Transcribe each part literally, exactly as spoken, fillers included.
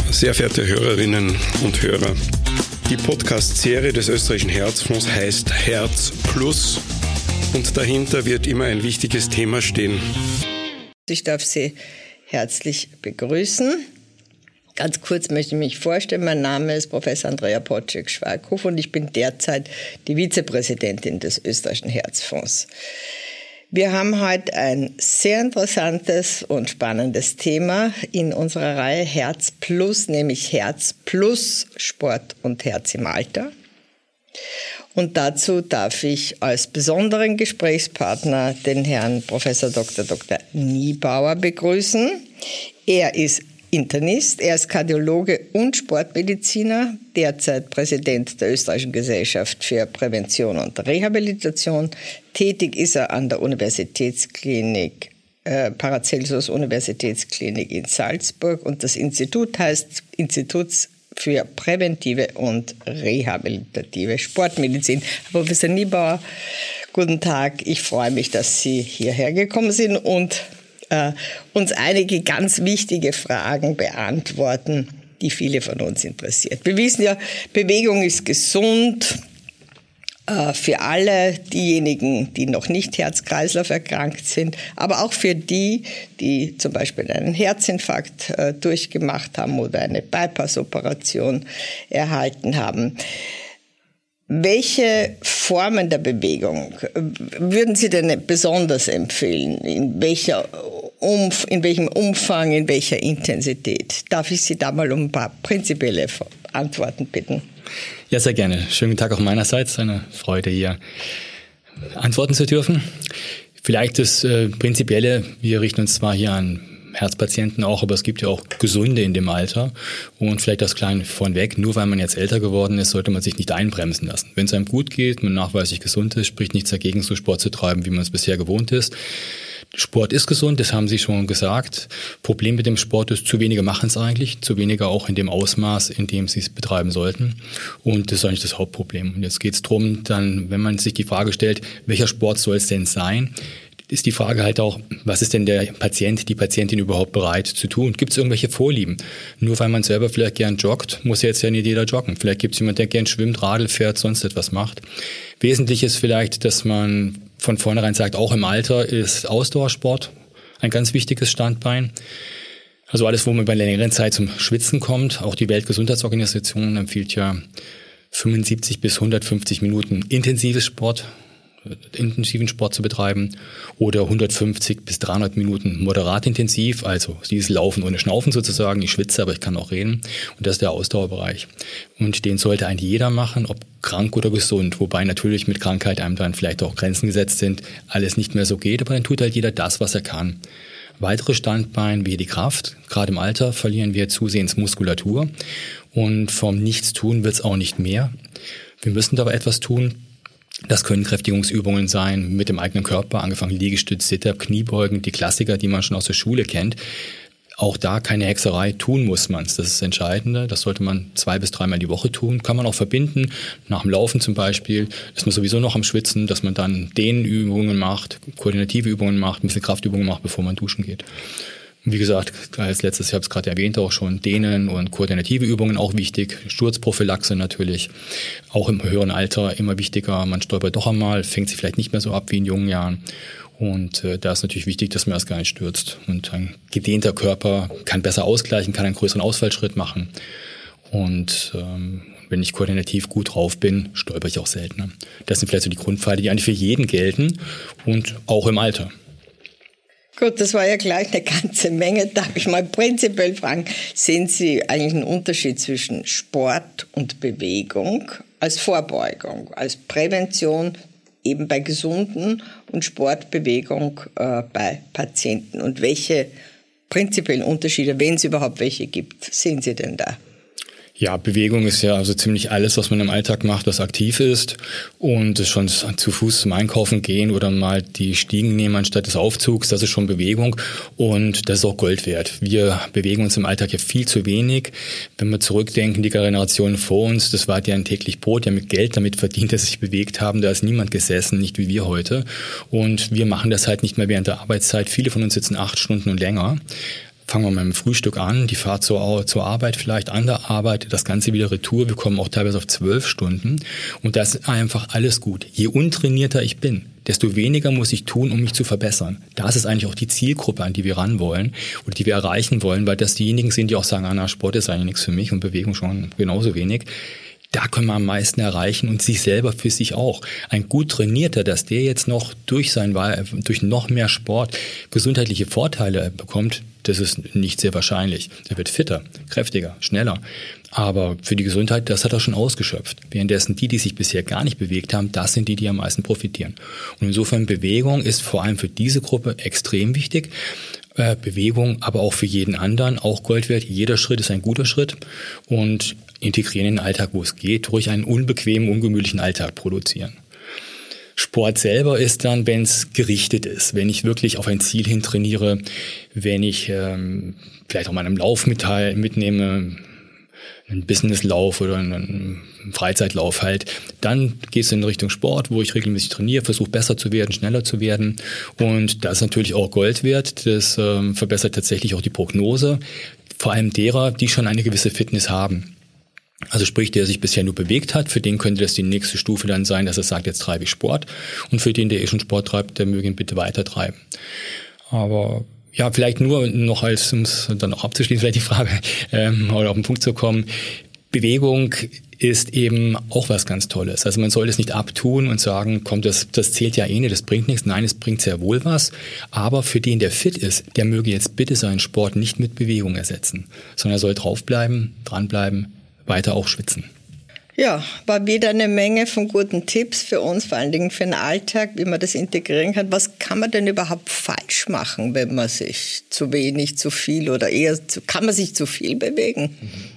Sehr verehrte Hörerinnen und Hörer, die Podcast-Serie des Österreichischen Herzfonds heißt Herz Plus und dahinter wird immer ein wichtiges Thema stehen. Ich darf Sie herzlich begrüßen. Ganz kurz möchte ich mich vorstellen. Mein Name ist Professor Andrea Poczek-Schwalkhof und ich bin derzeit die Vizepräsidentin des Österreichischen Herzfonds. Wir haben heute ein sehr interessantes und spannendes Thema in unserer Reihe Herz Plus, nämlich Herz Plus Sport und Herz im Alter. Und dazu darf ich als besonderen Gesprächspartner den Herrn Professor Doktor Doktor Niebauer begrüßen. Er ist Internist, er ist Kardiologe und Sportmediziner, derzeit Präsident der Österreichischen Gesellschaft für Prävention und Rehabilitation. Tätig ist er an der Universitätsklinik, äh, Paracelsus Universitätsklinik in Salzburg und das Institut heißt Institut für präventive und rehabilitative Sportmedizin. Herr Professor Niebauer, guten Tag. Ich freue mich, dass Sie hierher gekommen sind und äh, uns einige ganz wichtige Fragen beantworten, die viele von uns interessiert. Wir wissen ja, Bewegung ist gesund äh, für alle diejenigen, die noch nicht Herz-Kreislauf erkrankt sind, aber auch für die, die zum Beispiel einen Herzinfarkt äh, durchgemacht haben oder eine Bypass-Operation erhalten haben. Welche Formen der Bewegung würden Sie denn besonders empfehlen? In welcher Umf- in welchem Umfang, in welcher Intensität? Darf ich Sie da mal um ein paar prinzipielle Antworten bitten? Ja, sehr gerne. Schönen guten Tag auch meinerseits. Eine Freude, hier antworten zu dürfen. Vielleicht das äh, Prinzipielle, wir richten uns zwar hier an Herzpatienten auch, aber es gibt ja auch Gesunde in dem Alter. Und vielleicht das kleine vorneweg, nur weil man jetzt älter geworden ist, sollte man sich nicht einbremsen lassen. Wenn es einem gut geht, man nachweislich gesund ist, spricht nichts dagegen, so Sport zu treiben, wie man es bisher gewohnt ist. Sport ist gesund, das haben Sie schon gesagt. Problem mit dem Sport ist, zu wenige machen es eigentlich, zu wenige auch in dem Ausmaß, in dem sie es betreiben sollten. Und das ist eigentlich das Hauptproblem. Und jetzt geht es darum, dann, wenn man sich die Frage stellt, welcher Sport soll es denn sein, ist die Frage halt auch, was ist denn der Patient, die Patientin überhaupt bereit zu tun? Gibt es irgendwelche Vorlieben? Nur weil man selber vielleicht gern joggt, muss jetzt ja nicht jeder joggen. Vielleicht gibt es jemanden, der gern schwimmt, Radl fährt, sonst etwas macht. Wesentlich ist vielleicht, dass man von vornherein sagt, auch im Alter ist Ausdauersport ein ganz wichtiges Standbein. Also alles, wo man bei einer längeren Zeit zum Schwitzen kommt. Auch die Weltgesundheitsorganisation empfiehlt ja fünfundsiebzig bis hundertfünfzig Minuten intensives Sport, intensiven Sport zu betreiben oder hundertfünfzig bis dreihundert Minuten moderat intensiv, also dieses Laufen ohne Schnaufen sozusagen. Ich schwitze, aber ich kann auch reden. Und das ist der Ausdauerbereich. Und den sollte eigentlich jeder machen, ob krank oder gesund. Wobei natürlich mit Krankheit einem dann vielleicht auch Grenzen gesetzt sind, alles nicht mehr so geht, aber dann tut halt jeder das, was er kann. Weitere Standbeine wie die Kraft. Gerade im Alter verlieren wir zusehends Muskulatur und vom Nichtstun wird es auch nicht mehr. Wir müssen dabei etwas tun. Das können Kräftigungsübungen sein mit dem eigenen Körper, angefangen Liegestütz, Sit-up, Kniebeugen, die Klassiker, die man schon aus der Schule kennt. Auch da keine Hexerei, tun muss man es. Das ist das Entscheidende. Das sollte man zwei bis dreimal die Woche tun. Kann man auch verbinden, nach dem Laufen zum Beispiel, ist man sowieso noch am Schwitzen, dass man dann Dehnübungen macht, koordinative Übungen macht, ein bisschen Kraftübungen macht, bevor man duschen geht. Wie gesagt, als letztes, ich habe es gerade erwähnt, auch schon Dehnen und koordinative Übungen auch wichtig. Sturzprophylaxe natürlich, auch im höheren Alter immer wichtiger. Man stolpert doch einmal, fängt sich vielleicht nicht mehr so ab wie in jungen Jahren. Und äh, da ist natürlich wichtig, dass man erst gar nicht stürzt. Und ein gedehnter Körper kann besser ausgleichen, kann einen größeren Ausfallschritt machen. Und ähm, wenn ich koordinativ gut drauf bin, stolper ich auch seltener. Das sind vielleicht so die Grundpfeile, die eigentlich für jeden gelten und auch im Alter. Gut, das war ja gleich eine ganze Menge. Darf ich mal prinzipiell fragen, sehen Sie eigentlich einen Unterschied zwischen Sport und Bewegung als Vorbeugung, als Prävention eben bei Gesunden und Sportbewegung äh, bei Patienten? Und welche prinzipiellen Unterschiede, wenn es überhaupt welche gibt, sehen Sie denn da? Ja, Bewegung ist ja also ziemlich alles, was man im Alltag macht, was aktiv ist. Und schon zu Fuß zum Einkaufen gehen oder mal die Stiegen nehmen anstatt des Aufzugs, das ist schon Bewegung. Und das ist auch Gold wert. Wir bewegen uns im Alltag ja viel zu wenig. Wenn wir zurückdenken, die Generationen vor uns, das war deren täglich Brot, die haben mit Geld damit verdient, dass sie sich bewegt haben. Da ist niemand gesessen, nicht wie wir heute. Und wir machen das halt nicht mehr während der Arbeitszeit. Viele von uns sitzen acht Stunden und länger. fangen wir mal mit dem Frühstück an, die Fahrt zur, zur Arbeit, vielleicht an der Arbeit, das Ganze wieder retour. Wir kommen auch teilweise auf zwölf Stunden und das ist einfach alles gut. Je untrainierter ich bin, desto weniger muss ich tun, um mich zu verbessern. Das ist eigentlich auch die Zielgruppe, an die wir ran wollen oder die wir erreichen wollen, weil das diejenigen sind, die auch sagen, ah, na, Sport ist eigentlich nichts für mich und Bewegung schon genauso wenig. Da können wir am meisten erreichen und sich selber für sich auch. Ein gut trainierter, dass der jetzt noch durch sein, durch noch mehr Sport gesundheitliche Vorteile bekommt, das ist nicht sehr wahrscheinlich. Er wird fitter, kräftiger, schneller. Aber für die Gesundheit, das hat er schon ausgeschöpft. Währenddessen die, die sich bisher gar nicht bewegt haben, das sind die, die am meisten profitieren. Und insofern Bewegung ist vor allem für diese Gruppe extrem wichtig. Äh, Bewegung, aber auch für jeden anderen, auch Gold wert. Jeder Schritt ist ein guter Schritt und integrieren in den Alltag, wo es geht, ruhig einen unbequemen, ungemütlichen Alltag produzieren. Sport selber ist dann, wenn es gerichtet ist, wenn ich wirklich auf ein Ziel hin trainiere, wenn ich ähm, vielleicht auch mal einen Lauf mitteil, mitnehme, einen Businesslauf oder einen Freizeitlauf halt, dann geht es in Richtung Sport, wo ich regelmäßig trainiere, versuche besser zu werden, schneller zu werden und das ist natürlich auch Gold wert, das ähm, verbessert tatsächlich auch die Prognose, vor allem derer, die schon eine gewisse Fitness haben. Also sprich, der sich bisher nur bewegt hat, für den könnte das die nächste Stufe dann sein, dass er sagt, jetzt treibe ich Sport. Und für den, der eh schon Sport treibt, der möge ihn bitte weiter treiben. Aber ja, vielleicht nur noch als, um es dann auch abzuschließen, vielleicht die Frage, ähm, oder auf den Punkt zu kommen. Bewegung ist eben auch was ganz Tolles. Also man soll es nicht abtun und sagen, komm, das, das zählt ja eh nicht, das bringt nichts. Nein, es bringt sehr wohl was. Aber für den, der fit ist, der möge jetzt bitte seinen Sport nicht mit Bewegung ersetzen, sondern er soll draufbleiben, dranbleiben, weiter auch schwitzen. Ja, war wieder eine Menge von guten Tipps für uns, vor allen Dingen für den Alltag, wie man das integrieren kann. Was kann man denn überhaupt falsch machen, wenn man sich zu wenig, zu viel oder eher, zu, kann man sich zu viel bewegen?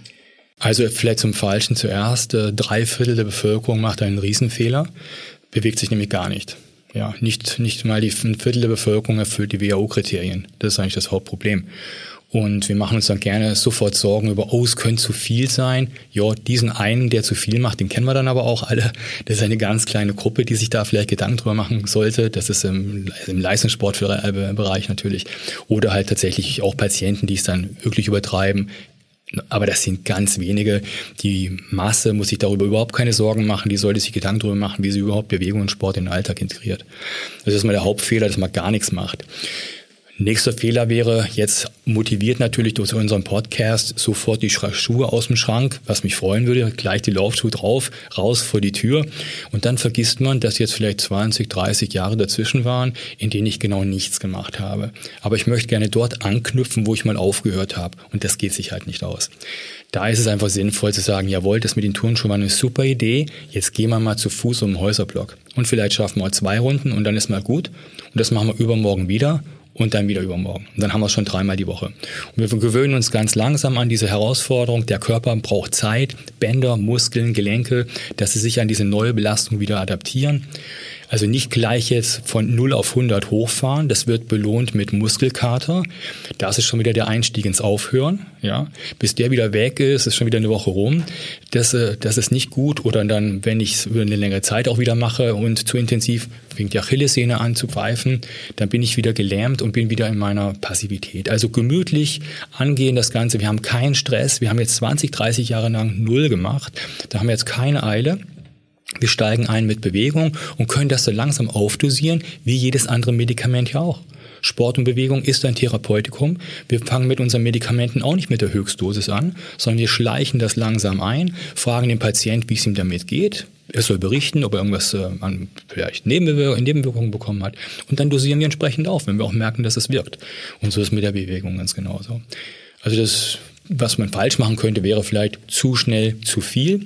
Also vielleicht zum Falschen zuerst. Drei Viertel der Bevölkerung macht einen Riesenfehler, bewegt sich nämlich gar nicht. Ja, nicht, nicht mal die ein Viertel der Bevölkerung erfüllt die W H O-Kriterien. Das ist eigentlich das Hauptproblem. Und wir machen uns dann gerne sofort Sorgen über, oh, es könnte zu viel sein. Ja, diesen einen, der zu viel macht, den kennen wir dann aber auch alle. Das ist eine ganz kleine Gruppe, die sich da vielleicht Gedanken drüber machen sollte. Das ist im, im Leistungssportbereich natürlich. Oder halt tatsächlich auch Patienten, die es dann wirklich übertreiben. Aber das sind ganz wenige. Die Masse muss sich darüber überhaupt keine Sorgen machen. Die sollte sich Gedanken darüber machen, wie sie überhaupt Bewegung und Sport in den Alltag integriert. Das ist mal der Hauptfehler, dass man gar nichts macht. Nächster Fehler wäre, jetzt motiviert natürlich durch unseren Podcast sofort die Schuhe aus dem Schrank, was mich freuen würde, gleich die Laufschuhe drauf, raus vor die Tür. Und dann vergisst man, dass jetzt vielleicht zwanzig, dreißig Jahre dazwischen waren, in denen ich genau nichts gemacht habe. Aber ich möchte gerne dort anknüpfen, wo ich mal aufgehört habe. Und das geht sich halt nicht aus. Da ist es einfach sinnvoll zu sagen, jawohl, das mit den Turnschuhen war eine super Idee, jetzt gehen wir mal zu Fuß um den Häuserblock. Und vielleicht schaffen wir zwei Runden und dann ist mal gut. Und das machen wir übermorgen wieder. Und dann wieder übermorgen. Und dann haben wir es schon dreimal die Woche. Und wir gewöhnen uns ganz langsam an diese Herausforderung. Der Körper braucht Zeit, Bänder, Muskeln, Gelenke, dass sie sich an diese neue Belastung wieder adaptieren. Also nicht gleich jetzt von null auf hundert hochfahren. Das wird belohnt mit Muskelkater. Das ist schon wieder der Einstieg ins Aufhören. Ja, bis der wieder weg ist, ist schon wieder eine Woche rum. Das, das ist nicht gut. Oder dann, wenn ich es über eine längere Zeit auch wieder mache und zu intensiv, fängt die Achillessehne an zu pfeifen, dann bin ich wieder gelähmt und bin wieder in meiner Passivität. Also gemütlich angehen das Ganze. Wir haben keinen Stress. Wir haben jetzt zwanzig, dreißig Jahre lang null gemacht. Da haben wir jetzt keine Eile. Wir steigen ein mit Bewegung und können das so langsam aufdosieren, wie jedes andere Medikament ja auch. Sport und Bewegung ist ein Therapeutikum. Wir fangen mit unseren Medikamenten auch nicht mit der Höchstdosis an, sondern wir schleichen das langsam ein, fragen den Patienten, wie es ihm damit geht. Er soll berichten, ob er irgendwas äh, an vielleicht Nebenwirkungen, Nebenwirkungen bekommen hat. Und dann dosieren wir entsprechend auf, wenn wir auch merken, dass es wirkt. Und so ist mit der Bewegung ganz genauso. Also das, was man falsch machen könnte, wäre vielleicht zu schnell zu viel.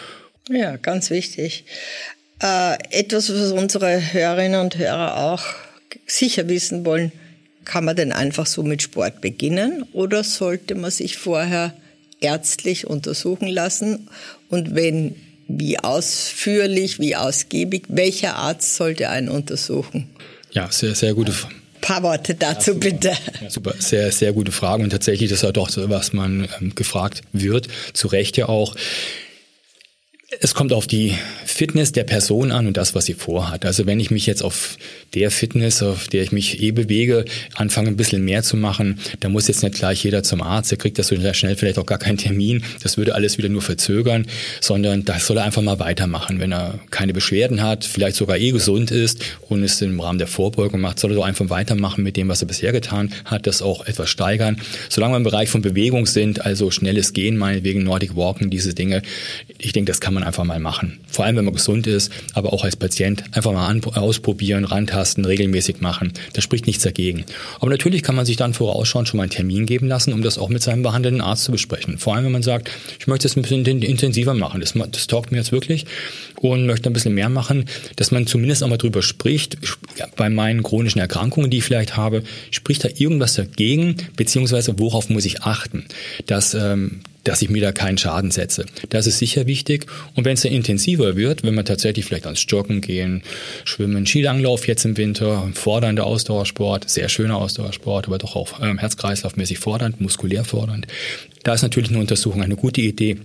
Ja, ganz wichtig. Äh, etwas, was unsere Hörerinnen und Hörer auch sicher wissen wollen, kann man denn einfach so mit Sport beginnen oder sollte man sich vorher ärztlich untersuchen lassen? Und wenn, wie ausführlich, wie ausgiebig, welcher Arzt sollte einen untersuchen? Ja, sehr, sehr gute Frage. Ein paar Worte dazu, ja, bitte. Ja, super, sehr, sehr gute Frage und tatsächlich, das ist ja doch so, was man ähm, gefragt wird, zu Recht ja auch. Es kommt auf die Fitness der Person an und das, was sie vorhat. Also wenn ich mich jetzt auf der Fitness, auf der ich mich eh bewege, anfange ein bisschen mehr zu machen, da muss jetzt nicht gleich jeder zum Arzt, der kriegt das so schnell vielleicht auch gar keinen Termin, das würde alles wieder nur verzögern, sondern das soll er einfach mal weitermachen. Wenn er keine Beschwerden hat, vielleicht sogar eh gesund ist und es im Rahmen der Vorbeugung macht, soll er doch einfach weitermachen mit dem, was er bisher getan hat, das auch etwas steigern. Solange wir im Bereich von Bewegung sind, also schnelles Gehen, meinetwegen Nordic Walking, diese Dinge, ich denke, das kann man einfach mal machen. Vor allem, wenn man gesund ist, aber auch als Patient einfach mal an, ausprobieren, rantasten, regelmäßig machen. Da spricht nichts dagegen. Aber natürlich kann man sich dann vorausschauend schon mal einen Termin geben lassen, um das auch mit seinem behandelnden Arzt zu besprechen. Vor allem, wenn man sagt, ich möchte es ein bisschen intensiver machen. Das, das taugt mir jetzt wirklich und möchte ein bisschen mehr machen, dass man zumindest auch mal drüber spricht. Bei meinen chronischen Erkrankungen, die ich vielleicht habe, spricht da irgendwas dagegen, beziehungsweise worauf muss ich achten, dass ähm, dass ich mir da keinen Schaden setze. Das ist sicher wichtig. Und wenn es dann intensiver wird, wenn man tatsächlich vielleicht ans Joggen gehen, Schwimmen, Skilanglauf jetzt im Winter, fordernder Ausdauersport, sehr schöner Ausdauersport, aber doch auch ähm, herz-kreislauf-mäßig fordernd, muskulär fordernd. Da ist natürlich eine Untersuchung eine gute Idee,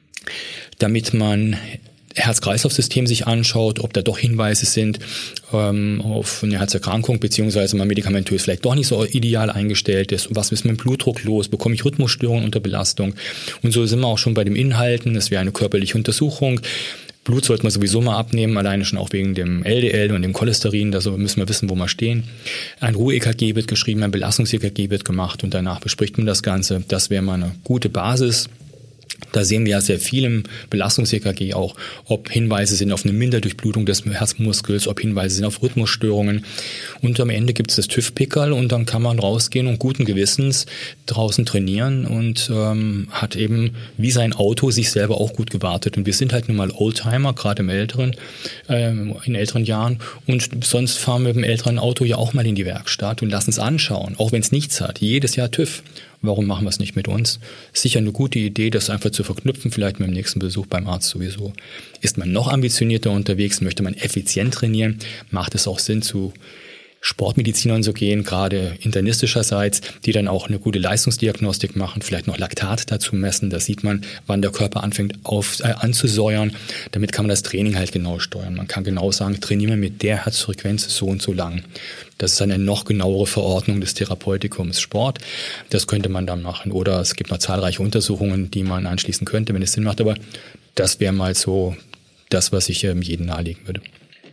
damit man Herz-Kreislauf-System sich anschaut, ob da doch Hinweise sind ähm, auf eine Herzerkrankung, beziehungsweise man medikamentös vielleicht doch nicht so ideal eingestellt ist. Was ist mit dem Blutdruck los? Bekomme ich Rhythmusstörungen unter Belastung? Und so sind wir auch schon bei dem Inhalten. Das wäre eine körperliche Untersuchung. Blut sollte man sowieso mal abnehmen, alleine schon auch wegen dem L D L und dem Cholesterin. Da müssen wir wissen, wo wir stehen. Ein Ruhe-E K G wird geschrieben, ein Belastungs-E K G wird gemacht und danach bespricht man das Ganze. Das wäre mal eine gute Basis. Da sehen wir ja sehr viel im Belastungs-E K G auch, ob Hinweise sind auf eine Minderdurchblutung des Herzmuskels, ob Hinweise sind auf Rhythmusstörungen. Und am Ende gibt es das TÜV-Pickerl und dann kann man rausgehen und guten Gewissens draußen trainieren und ähm, hat eben wie sein Auto sich selber auch gut gewartet. Und wir sind halt nun mal Oldtimer, gerade im älteren, ähm, in älteren Jahren. Und sonst fahren wir mit dem älteren Auto ja auch mal in die Werkstatt und lassen es anschauen, auch wenn es nichts hat. Jedes Jahr TÜV. Warum machen wir es nicht mit uns? Sicher eine gute Idee, das einfach zu verknüpfen, vielleicht mit dem nächsten Besuch beim Arzt sowieso. Ist man noch ambitionierter unterwegs, möchte man effizient trainieren, macht es auch Sinn, zu Sportmedizinern zu gehen, gerade internistischerseits, die dann auch eine gute Leistungsdiagnostik machen, vielleicht noch Laktat dazu messen. Da sieht man, wann der Körper anfängt auf, äh, anzusäuern. Damit kann man das Training halt genau steuern. Man kann genau sagen, trainieren wir mit der Herzfrequenz so und so lang. Das ist eine noch genauere Verordnung des Therapeutikum Sport. Das könnte man dann machen. Oder es gibt noch zahlreiche Untersuchungen, die man anschließen könnte, wenn es Sinn macht. Aber das wäre mal so das, was ich ähm, jedem nahelegen würde.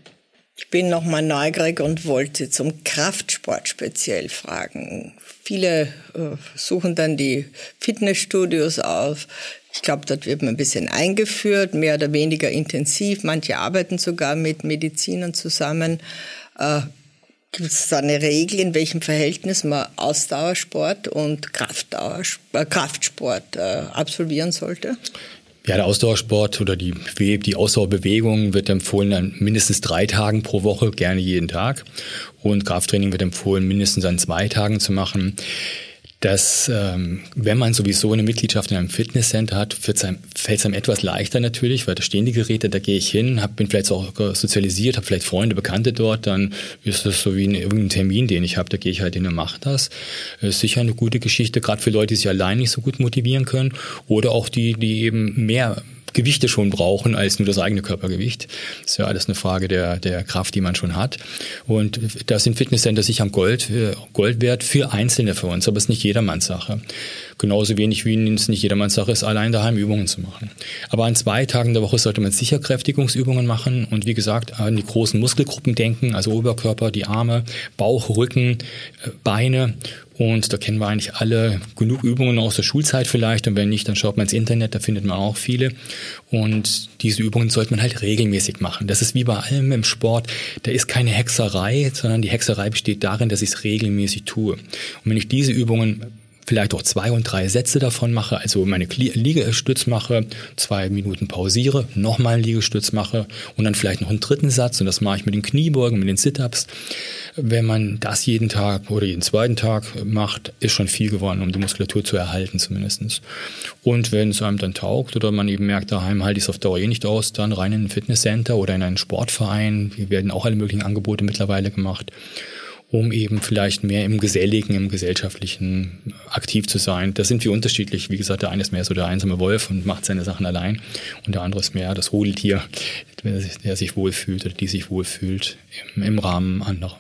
Ich bin noch mal neugierig und wollte zum Kraftsport speziell fragen. Viele äh, suchen dann die Fitnessstudios auf. Ich glaube, dort wird man ein bisschen eingeführt, mehr oder weniger intensiv. Manche arbeiten sogar mit Medizinern zusammen. Äh, Gibt es da eine Regel, in welchem Verhältnis man Ausdauersport und Kraftdauersport, äh, Kraftsport äh, absolvieren sollte? Ja, der Ausdauersport oder die, die Ausdauerbewegung wird empfohlen an mindestens drei Tagen pro Woche, gerne jeden Tag. Und Krafttraining wird empfohlen, mindestens an zwei Tagen zu machen. Dass, ähm, wenn man sowieso eine Mitgliedschaft in einem Fitnesscenter hat, fällt es einem etwas leichter natürlich, weil da stehen die Geräte, da gehe ich hin, hab, bin vielleicht auch sozialisiert, habe vielleicht Freunde, Bekannte dort, dann ist das so wie ein, irgendein Termin, den ich habe, da gehe ich halt hin und mache das. Das ist sicher eine gute Geschichte, gerade für Leute, die sich allein nicht so gut motivieren können oder auch die, die eben mehr Gewichte schon brauchen als nur das eigene Körpergewicht. Das ist ja alles eine Frage der, der Kraft, die man schon hat. Und da sind Fitnesscenter sicher am Gold, Gold wert für Einzelne für uns, aber es ist nicht jedermanns Sache. Genauso wenig wie es nicht jedermanns Sache ist, allein daheim Übungen zu machen. Aber an zwei Tagen der Woche sollte man sicher Kräftigungsübungen machen und wie gesagt an die großen Muskelgruppen denken, also Oberkörper, die Arme, Bauch, Rücken, Beine. Und da kennen wir eigentlich alle genug Übungen aus der Schulzeit vielleicht. Und wenn nicht, dann schaut man ins Internet, da findet man auch viele. Und diese Übungen sollte man halt regelmäßig machen. Das ist wie bei allem im Sport. Da ist keine Hexerei, sondern die Hexerei besteht darin, dass ich es regelmäßig tue. Und wenn ich diese Übungen vielleicht auch zwei und drei Sätze davon mache, also meine Liegestütz mache, zwei Minuten pausiere, nochmal einen Liegestütz mache und dann vielleicht noch einen dritten Satz und das mache ich mit den Kniebeugen, mit den Sit-Ups. Wenn man das jeden Tag oder jeden zweiten Tag macht, ist schon viel gewonnen, um die Muskulatur zu erhalten zumindest. Und wenn es einem dann taugt oder man eben merkt, daheim halte ich es auf Dauer eh nicht aus, dann rein in ein Fitnesscenter oder in einen Sportverein. Hier werden auch alle möglichen Angebote mittlerweile gemacht. um eben vielleicht mehr im Geselligen, im Gesellschaftlichen aktiv zu sein. Da sind wir unterschiedlich. Wie gesagt, der eine ist mehr so der einsame Wolf und macht seine Sachen allein und der andere ist mehr das Rudeltier, der sich wohlfühlt oder die sich wohlfühlt im, im Rahmen anderer.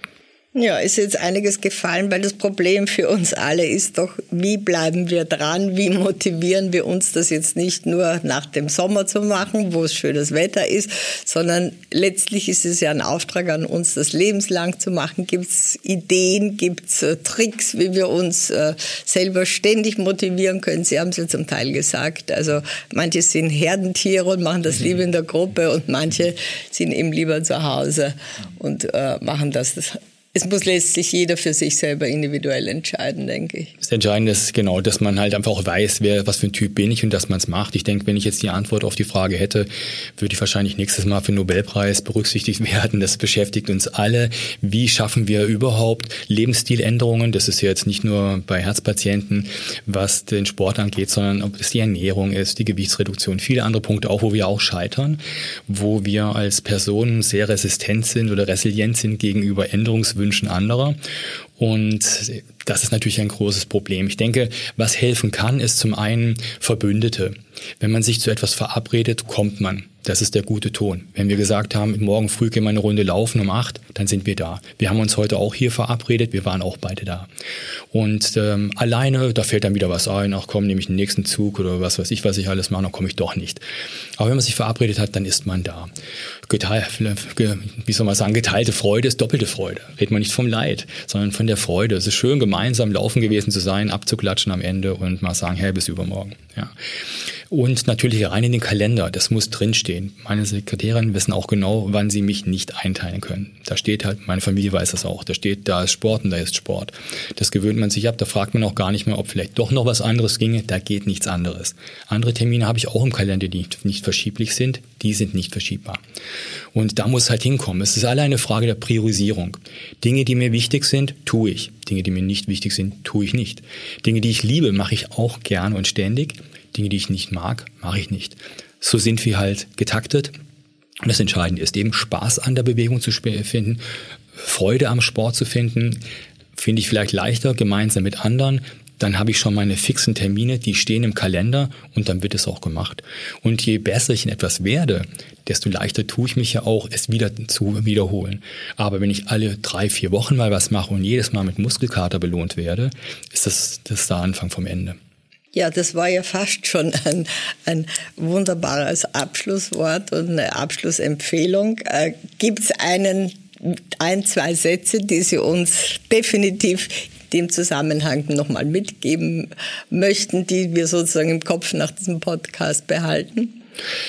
Ja, ist jetzt einiges gefallen, weil das Problem für uns alle ist doch, wie bleiben wir dran, wie motivieren wir uns, das jetzt nicht nur nach dem Sommer zu machen, wo es schönes Wetter ist, sondern letztlich ist es ja ein Auftrag an uns, das lebenslang zu machen. Gibt es Ideen, gibt es äh, Tricks, wie wir uns äh, selber ständig motivieren können? Sie haben es ja zum Teil gesagt, also manche sind Herdentiere und machen das lieber in der Gruppe und manche sind eben lieber zu Hause und äh, machen das, das Es muss letztlich jeder für sich selber individuell entscheiden, denke ich. Das Entscheidende ist genau, dass man halt einfach auch weiß, wer, was für ein Typ bin ich und dass man es macht. Ich denke, wenn ich jetzt die Antwort auf die Frage hätte, würde ich wahrscheinlich nächstes Mal für den Nobelpreis berücksichtigt werden. Das beschäftigt uns alle. Wie schaffen wir überhaupt Lebensstiländerungen? Das ist ja jetzt nicht nur bei Herzpatienten, was den Sport angeht, sondern ob es die Ernährung ist, die Gewichtsreduktion, viele andere Punkte auch, wo wir auch scheitern, wo wir als Personen sehr resistent sind oder resilient sind gegenüber Änderungswünschen Wünschen anderer. Und das ist natürlich ein großes Problem. Ich denke, was helfen kann, ist zum einen Verbündete. Wenn man sich zu etwas verabredet, kommt man. Das ist der gute Ton. Wenn wir gesagt haben, morgen früh gehen wir eine Runde laufen um acht, dann sind wir da. Wir haben uns heute auch hier verabredet, wir waren auch beide da. Und ähm, alleine, da fällt dann wieder was ein, ach komm, nehme ich den nächsten Zug oder was weiß ich, was ich alles mache, dann komme ich doch nicht. Aber wenn man sich verabredet hat, dann ist man da. Geteil, wie soll man sagen, geteilte Freude ist doppelte Freude. Redet man nicht vom Leid, sondern von der Freude. Es ist schön, gemeinsam laufen gewesen zu sein, abzuklatschen am Ende und mal sagen, hey, bis übermorgen. Ja. Und natürlich rein in den Kalender, das muss drinstehen. Meine Sekretärinnen wissen auch genau, wann sie mich nicht einteilen können. Da steht halt, meine Familie weiß das auch, da steht, da ist Sport und da ist Sport. Das gewöhnt man sich ab, da fragt man auch gar nicht mehr, ob vielleicht doch noch was anderes ginge, da geht nichts anderes. Andere Termine habe ich auch im Kalender, die nicht, nicht verschieblich sind, die sind nicht verschiebbar. Und da muss es halt hinkommen. Es ist alle eine Frage der Priorisierung. Dinge, die mir wichtig sind, tue ich. Dinge, die mir nicht wichtig sind, tue ich nicht. Dinge, die ich liebe, mache ich auch gerne und ständig. Dinge, die ich nicht mag, mache ich nicht. So sind wir halt getaktet. Und das Entscheidende ist eben, Spaß an der Bewegung zu finden, Freude am Sport zu finden, finde ich vielleicht leichter, gemeinsam mit anderen. Dann habe ich schon meine fixen Termine, die stehen im Kalender und dann wird es auch gemacht. Und je besser ich in etwas werde, desto leichter tue ich mich ja auch, es wieder zu wiederholen. Aber wenn ich alle drei, vier Wochen mal was mache und jedes Mal mit Muskelkater belohnt werde, ist das, das der Anfang vom Ende. Ja, das war ja fast schon ein, ein wunderbares Abschlusswort und eine Abschlussempfehlung. Äh, gibt es einen, ein, zwei Sätze, die Sie uns definitiv in dem Zusammenhang nochmal mitgeben möchten, die wir sozusagen im Kopf nach diesem Podcast behalten?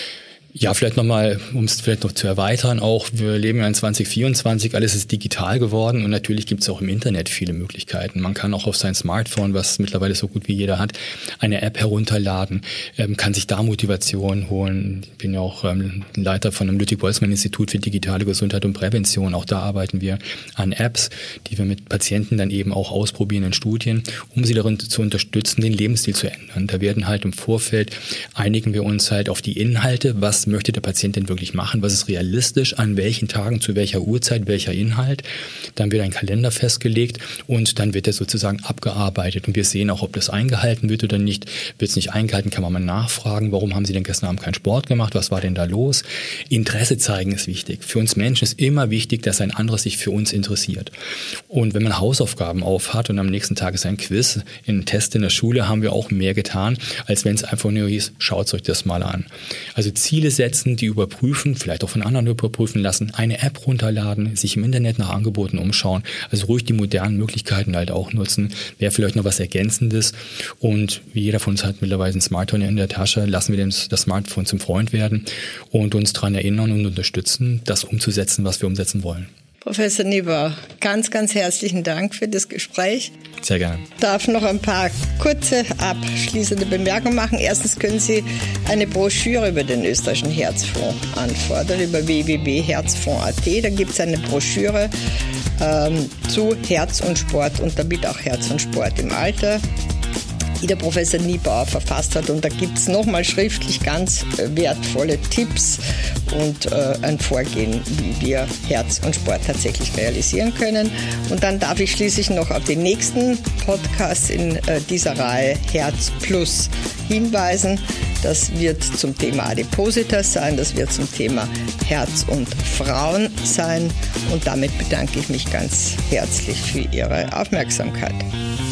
Ja, vielleicht nochmal, um es vielleicht noch zu erweitern, auch wir leben ja in zwanzig vierundzwanzig, alles ist digital geworden und natürlich gibt es auch im Internet viele Möglichkeiten. Man kann auch auf sein Smartphone, was mittlerweile so gut wie jeder hat, eine App herunterladen, ähm, kann sich da Motivation holen. Ich bin ja auch ähm, Leiter von dem Ludwig-Boltzmann-Institut für digitale Gesundheit und Prävention. Auch da arbeiten wir an Apps, die wir mit Patienten dann eben auch ausprobieren in Studien, um sie darin zu unterstützen, den Lebensstil zu ändern. Da werden halt im Vorfeld, einigen wir uns halt auf die Inhalte, was möchte der Patient denn wirklich machen, was ist realistisch, an welchen Tagen, zu welcher Uhrzeit, welcher Inhalt. Dann wird ein Kalender festgelegt und dann wird er sozusagen abgearbeitet und wir sehen auch, ob das eingehalten wird oder nicht. Wird es nicht eingehalten, kann man mal nachfragen, warum haben Sie denn gestern Abend keinen Sport gemacht, was war denn da los? Interesse zeigen ist wichtig. Für uns Menschen ist immer wichtig, dass ein anderer sich für uns interessiert. Und wenn man Hausaufgaben aufhat und am nächsten Tag ist ein Quiz, ein Test in der Schule, haben wir auch mehr getan, als wenn es einfach nur hieß, schaut euch das mal an. Also Ziele setzen, die überprüfen, vielleicht auch von anderen überprüfen lassen, eine App runterladen, sich im Internet nach Angeboten umschauen, also ruhig die modernen Möglichkeiten halt auch nutzen, wäre vielleicht noch was Ergänzendes und wie jeder von uns hat mittlerweile ein Smartphone in der Tasche, lassen wir das Smartphone zum Freund werden und uns daran erinnern und unterstützen, das umzusetzen, was wir umsetzen wollen. Professor Niebauer, ganz, ganz herzlichen Dank für das Gespräch. Sehr gerne. Ich darf noch ein paar kurze abschließende Bemerkungen machen. Erstens können Sie eine Broschüre über den österreichischen Herzfonds anfordern, über w w w punkt herzfonds punkt a t. Da gibt es eine Broschüre ähm, zu Herz und Sport und damit auch Herz und Sport im Alter. die der Professor Niebauer verfasst hat. Und da gibt es nochmal schriftlich ganz wertvolle Tipps und äh, ein Vorgehen, wie wir Herz und Sport tatsächlich realisieren können. Und dann darf ich schließlich noch auf den nächsten Podcast in äh, dieser Reihe Herz Plus hinweisen. Das wird zum Thema Adipositas sein, das wird zum Thema Herz und Frauen sein. Und damit bedanke ich mich ganz herzlich für Ihre Aufmerksamkeit.